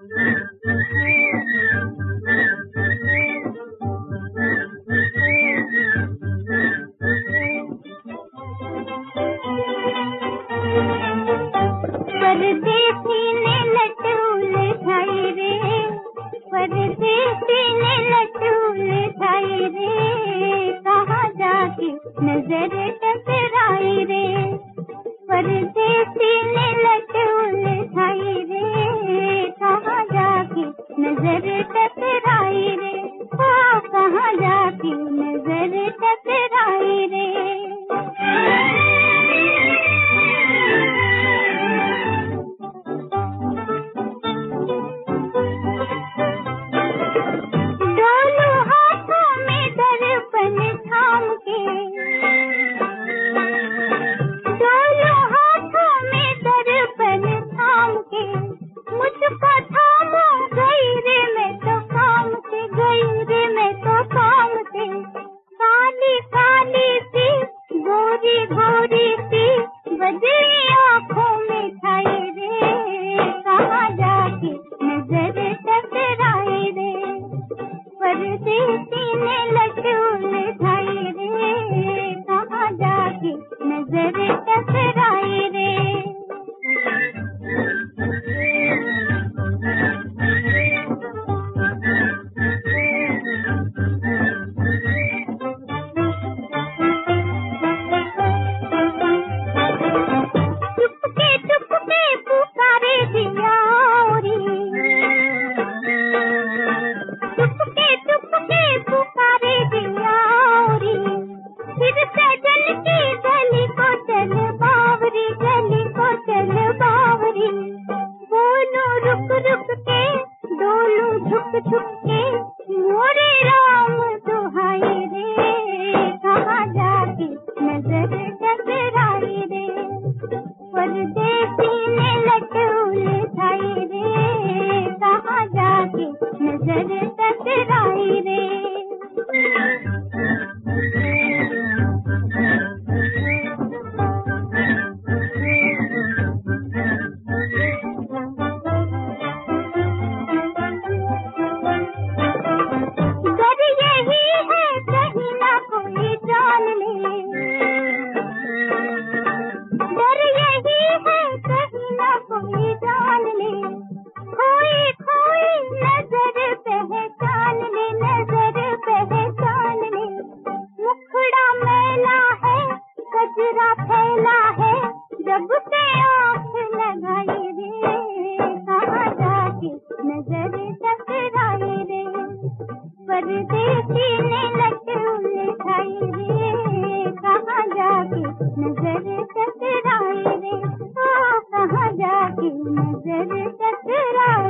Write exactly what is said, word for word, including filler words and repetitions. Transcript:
परदेसी ने लटूल खाई रे, परदेसी ने लटूल खाई रे, कहाँ जाके नजर टकराई रे। परदेसी ने लटूल खाई रे, कहाँ जाके नजर टकराई रे, हाँ कहाँ जाके नजर टकराई रे। परदेसी ने लटूल खाई रे, कहाँ जाके नजर टकराई रे। चुपके चुपके पुकारे दिया रे, चुपके चुपके पुकारे दिया रे, फिर सजन की गली को चल बावरी, गली को चल बावरी। बोलूं रुक रुक के, डोलूं झुक झुक के, मोरे राम दुहाई रे, कहाँ जाके नजर टकराई रे। परदेसी ने लटूल खाई रे, कहाँ जाके नजर टकराई रे। डर यही है कहीं ना कोई जान ले, डर यही है कहीं ना कोई जान ले, खोई खोई नजर पहचान ले, नजर पहचान ले। मुखड़ा मैला है, कजरा फैला है, जब से आँख लगाई रे, कहाँ जाके नजर टकराई रे। परदेसी ने लटूल खाई रे, कहाँ जाके नजर टकराई रे, हाँ कहाँ जाके नजर टकराई।